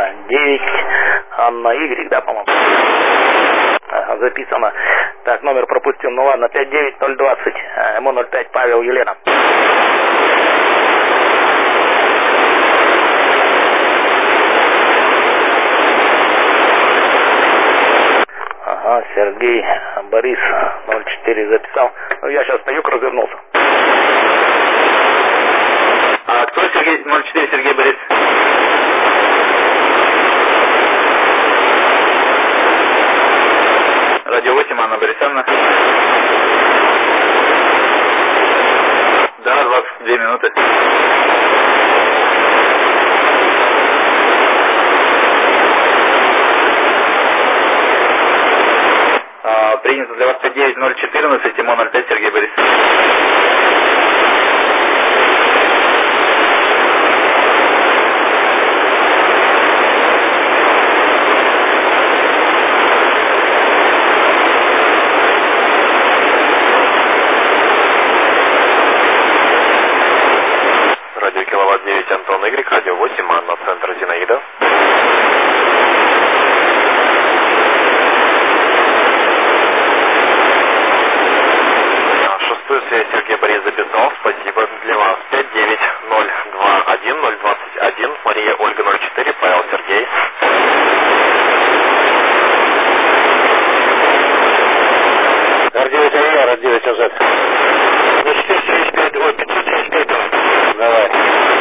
9, Анна Y, да, по-моему? Ага, записано. Так, номер пропустил, ну ладно, 59020, МО-05, Павел, Елена. Ага, Сергей, Борис, 04 записал. Ну, я сейчас стою, развернулся. А кто Сергей, 04, Сергей Борис? Радио 8, Анна Борисовна. Да, 22 минуты. Принято для вас 59014, МО-05, Сергей Борис. Радио Киловатт 9, Антон Y, радио 8, Анна, центр Зинаида. Связь Сергей Борис записал, спасибо для вас. 59021 Мария Ольга 04, Павел Сергей. R9 Илья, R9 АЗ. 475, ой, 575. Давай.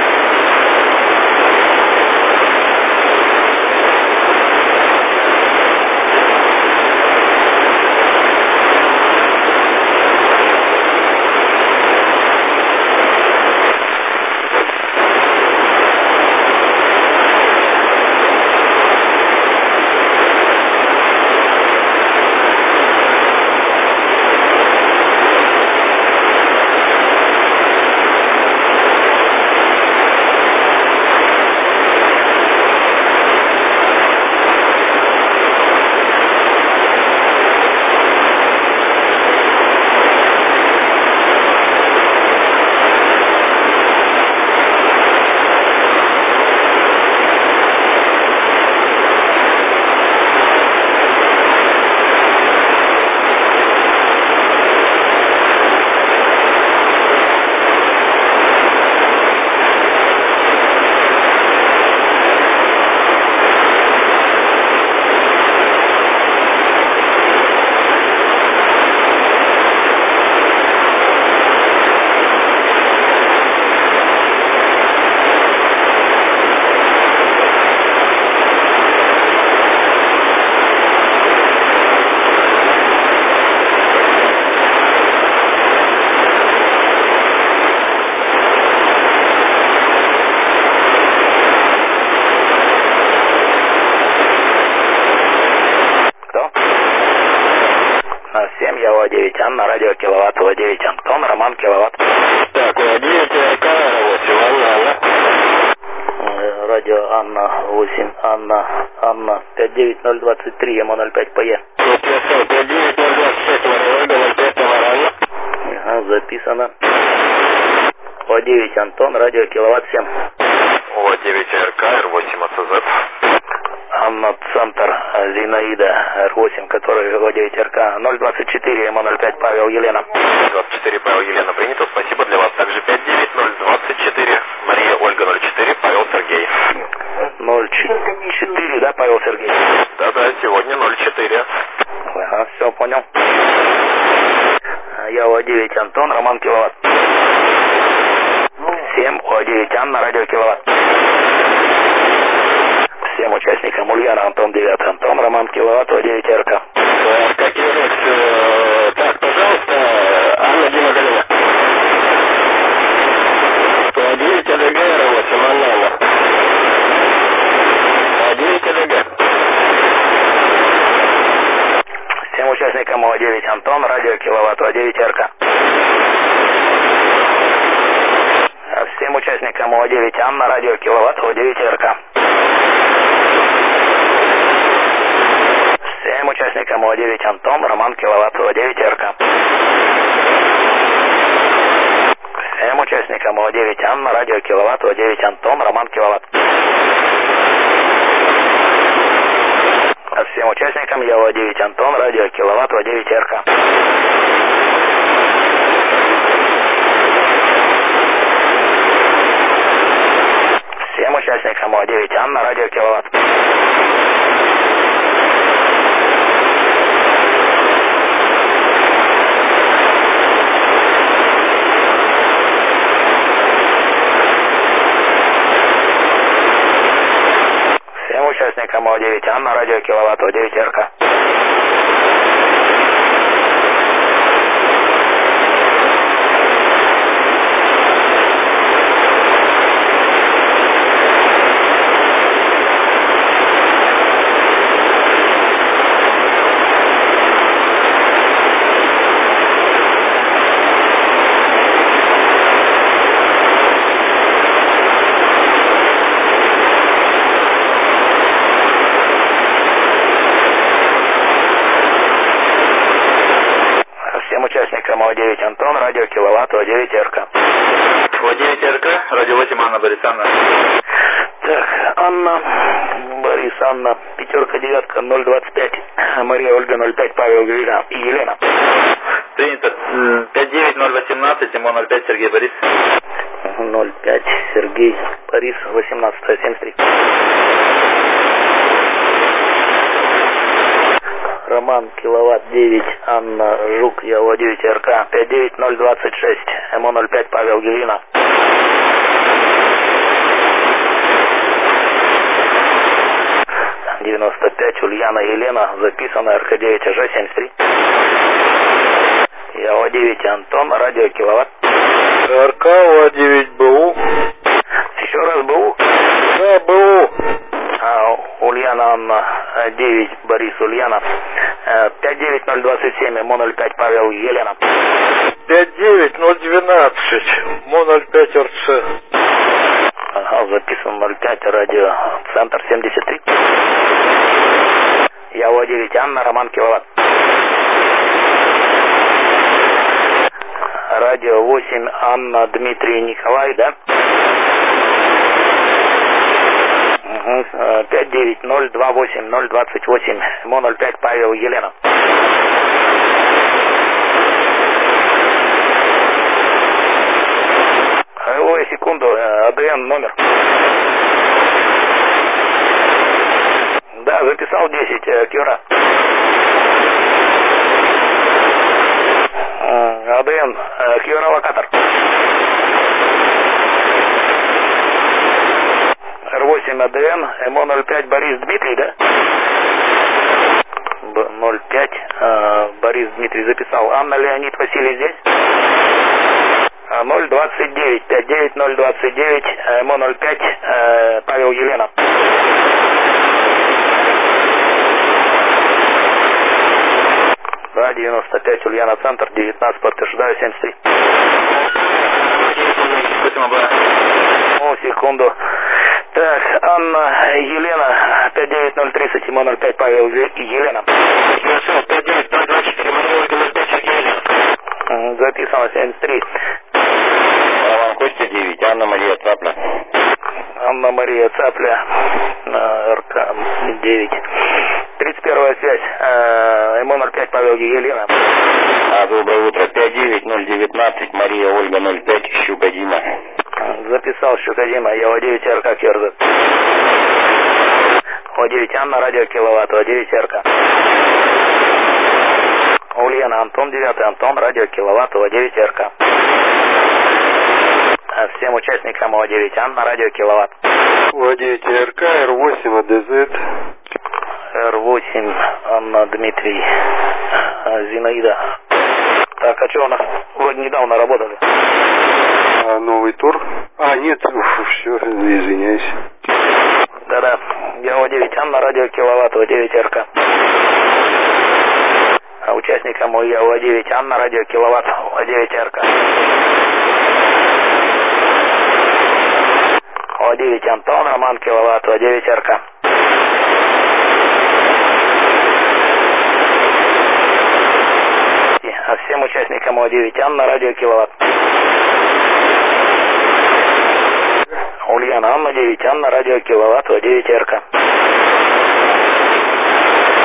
Анна, радио Киловатт, 9 Антон, Роман, Киловатт. Так, 9 8, Анна. Радио Анна, 8, Анна, 59023, МО-05, ПЕ. 59026, Мария Ольга 05, Тамара Анна. Ага, записано. 9 Антон, радио Киловатт 7. 9 РК, R8 АЦЗ. Анна, центр Зинаида, R8, который 9 РК, 024, МО-05, Павел, Елена. 24, Павел, Елена, принято, спасибо для вас. Также 59024, Мария Ольга 04, Павел Сергей. 04, да, Павел Сергей? Да, сегодня 04. Ага, все, понял. Я 9 Антон, Роман, Киловатт. 7 9 Анна, радио Киловатт. Всем участникам Ульяна, Антон 9 Антон, Роман, Киловатт, 9 РК. РК Кирекс, так, пожалуйста, Анна, Дима, Галина. 9 ЛГ, R8, Анна. 9 ЛГ. Всем участникам 9 Антон, радио Киловатт, 9 РК. Всем участникам 9 Анна, радио Киловатт, 9 РК. Всем участникам 9 Антон, Роман, Киловатт, 9 РК. Всем участникам 9 Анна, радио Киловатт, 9 Антон, Роман, Киловатт. Всем участникам ЯО-9 Антон, радио Киловатт, ОА-9 РК. Всем участникам ОА-9 Анна, радио Киловатт. Всем участникам ОА-9 Анна, радио Киловатт, ОА-9 РК. Участникам ОА-9 Антон, радио Киловатт, ОА-9 РК. ОА-9 РК, радио 8, Анна Борисовна. Так, Анна, Борис, Анна, 5-9, 025, Мария Ольга, 05, Павел, Елена. Принято. 59018, Тимон 05, Сергей Борис. 05, Сергей Борис, 18-73. Роман, Киловатт 9, Анна, Жук, ЯО-9 РК, 59026, МО-05, Павел, Елена. МО-95, Ульяна, Елена, записано, РК-9, АЖ-73. ЯО-9 Антон, радио Киловатт. РК, ОА-9 БУ. Еще раз БУ? Да, БУ. Ульяна, Анна, 9, Борис, Ульяна. 59027, МО-05, Павел, Елена. 59012, МО-05 РЦ. Ага, записан 05, радио, центр 73. ЯО-9 Анна, Роман, Киловатт. Радио 8, Анна, Дмитрий, Николай, да? 59028 МО-05, Павел, Елена. Ой, секунду, АДН номер. Да, записал 10, Кера. АДН, Кера, локатор. Р8 АДН, МО-05, Борис, Дмитрий, да? 05, Борис, Дмитрий, записал. Анна, Леонид, Василий здесь? 029, 59029, МО-05, Павел, Елена. Да, 95, Ульяна, центр, 19, подтверждаю, 73. Секунду. Так, Анна, Елена, 59030, МО-05, Павел, Елена. 59024, Мария Ольга, 05, Сергей, Елена. Записано 73. Роман Костя, 9, Анна Мария Цапля. Анна Мария Цапля, РК 9. 31-я связь, МО-05, Павел, Елена. Доброе утро, 59019, Мария Ольга, 05, Щука Дима. Записал Щука Дима, ЯО-9 РК, Керзет. ОА-9 Анна, радио Киловатт, ОА-9 РК. Ульяна, Антон, 9 Антон, радио Киловатт, ОА-9 РК. Всем участникам ОА-9 Анна, радио Киловатт. ОА-9 РК, Р8 АДЗ. Р8 Анна, Дмитрий, Зинаида. Так, а что у нас вроде недавно работали? Новый тур. Нет, все, извиняюсь. Да-да, ЯО-9 Анна, радио Киловатт, ОА-9 РК. Участникам ЯО-9 Анна, радио Киловатт, ОА-9 РК. ОА-9 Антон, Роман, Киловатт, ОА-9 РК. Всем участникам ОА-9 Анна, радио Киловатт. Ульяна, Анна, 9 Анна, радио Киловатт, ОА-9 РК.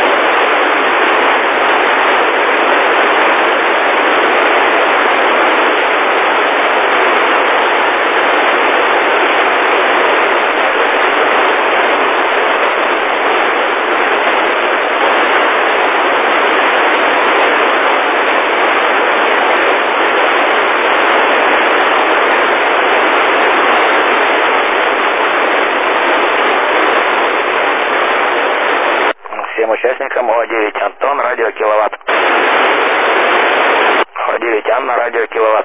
МО-9 Антон, радио киловатт. МО-9 Анна, радио киловатт.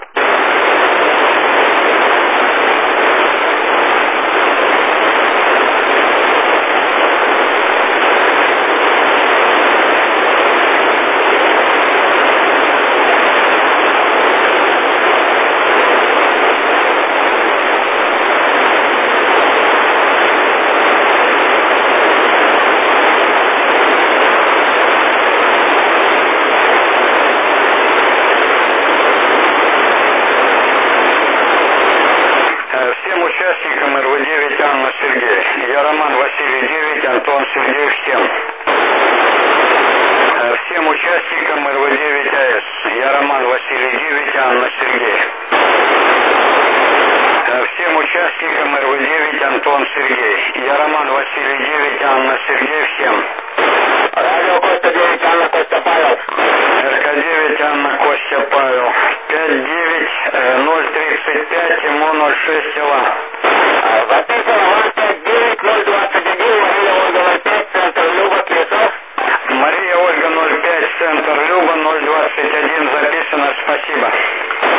Участникам РВ-9 Анна Сергей. Я Роман Василий 9, Антон Сергей всем. Всем участникам РВ-9 АЭС. Я Роман Василий 9, Анна Сергей. Всем участникам РВ-9 Антон Сергей. Я Роман Василий 9, Анна Сергей всем. Радио Костя 9, Анна Костя Павел. РК-9 Анна Костя Павел. 59035 МО-06 Ила. Записано вам 59021, Мария Ольга 05, центр Люба, Кесов. Мария Ольга 05, центр Люба 021, записано, спасибо.